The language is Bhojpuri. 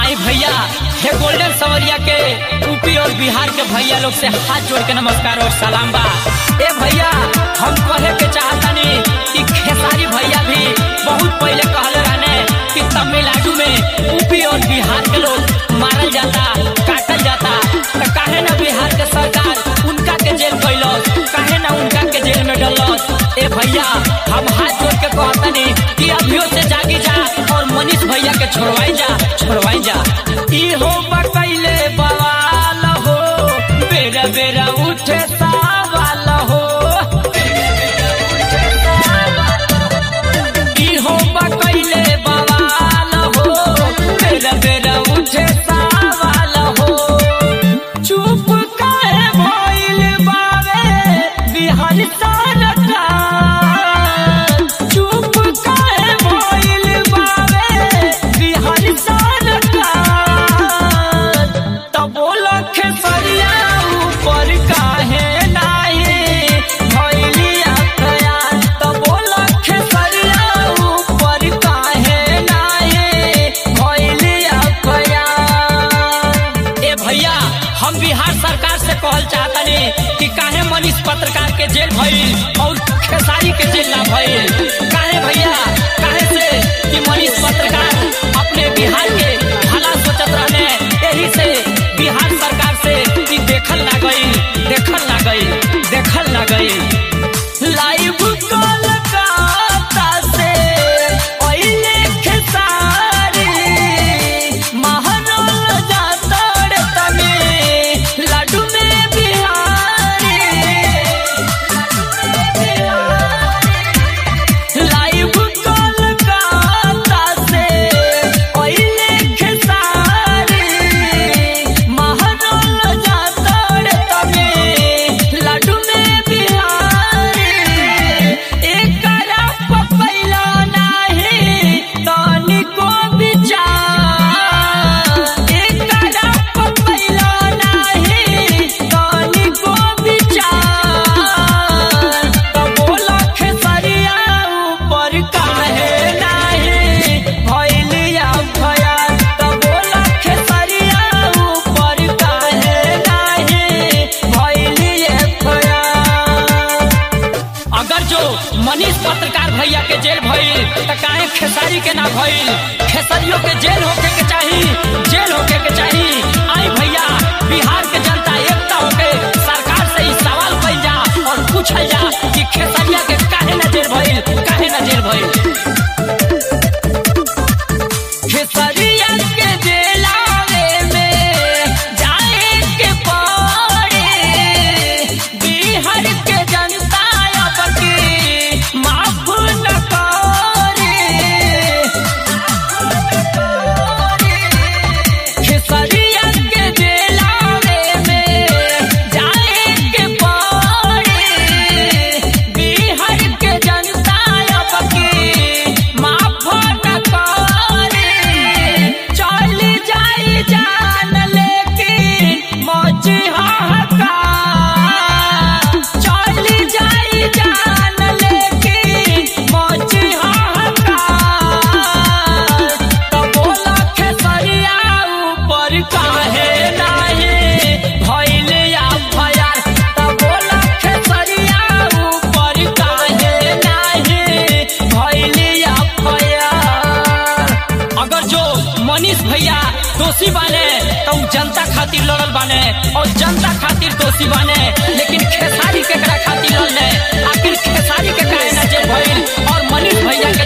आई भैया हे गोल्डन सवरिया के यूपी और बिहार के भैया लोग से हाथ जोड़ के नमस्कार और सलाम बा। ए भैया हम कहे के चाहतानी कि खेसारी भैया भी बहुत पहले कहले रहने कि तमिलनाडु में यूपी और बिहार के लोग मारल जाता, काटल जाता, तो काहे ना बिहार के सरकार उनका के जेल कैलस, काहे ना उनका के जेल में डलस। ए भैया हम हाथ जोड़ के कहतानी कि अभियो से जागी जा और मनीष भैया के छोड़वाई जा। ई हो बकैले बवाल हो, बेरा बेरा उठे सवाल हो। ई हो बकैले बवाल हो, बेरा बेरा उठे सवाल हो। चुप काहे भइल बावे बिहार सरकार, चुप काहे भइल बावे बिहार सरकार। तब बोला खेसरिया ऊपर काहे नाही भइलिया खयाल, तब बोला खेसरिया ऊपर काहे नाही भइलिया खयाल। ए भैया हम बिहार सरकार से कहल चाहतनी कि काहे मनीष पत्रकार के जेल भइल और खेसारी के जेल ना भइल। काहे भैया, काहे से कि मनीष पत्रकार अपने बिहार के भला सोचत रहने, यही से बिहार सरकार से कि देखल ना गई। लाइव कोलकाता से ओइले खेसारी महाराल जातड़ तमे लाडू में बिहारी। लाइव कोलकाता से ओइले खेसारी महाराल जातड़ तमे लाडू में बिहारी। एकरा पपैला नाही तनिको विचार, एकरा पपैला नाही तनिको विचार। तब बोला खेसरिया ऊपर काहे नाही भइलिया खयाल, तब बोला खेसरिया ऊपर काहे नाही भइलिया खयाल। अगर जो मनीष पत्रकार भैया के जेल भइल त काहे खेसारी के ना भइल। खेसारियों के जेल होके के चाही। आई भैया बिहार के जनता एकता होके सरकार से ही सवाल कइल जा और पूछल जा कि खेसारिया के काहे ना जेल भइल। खेसारिया के जेलावे में जाए के पड़े, बिहार के जनता अब की माफ न करे। खेसारिया के जेलावे में जाए के पड़े, बिहार के जनता अब की माफ न करे। चल जाई जान लेकिन मौज हाहाकार, चल जाई जान लेकिन मौज हाहाकार। तब बोला खेसरिया ऊपर काहे नाही भइलिया खयाल, तब बोला खेसरिया ऊपर काहे नाही भइलिया खयाल। अगर जो मनीष भैया दोषी बाने तो जनता खातिर लड़ल बाने और जनता खातिर दोषी बाने, लेकिन खेसारी केकरा खातिर लड़ले। आखिर खेसारी के काहे ना जेल भइल और मनीष भैया